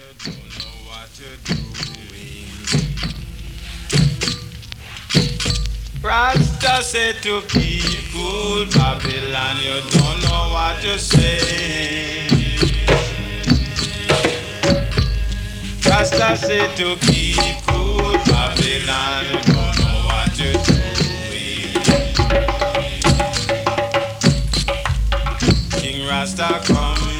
don't know what you're doing. Rasta said to people, Babylon, you don't know what you're saying. Rasta said to people, Babylon, you don't know what you're doing. King Rasta come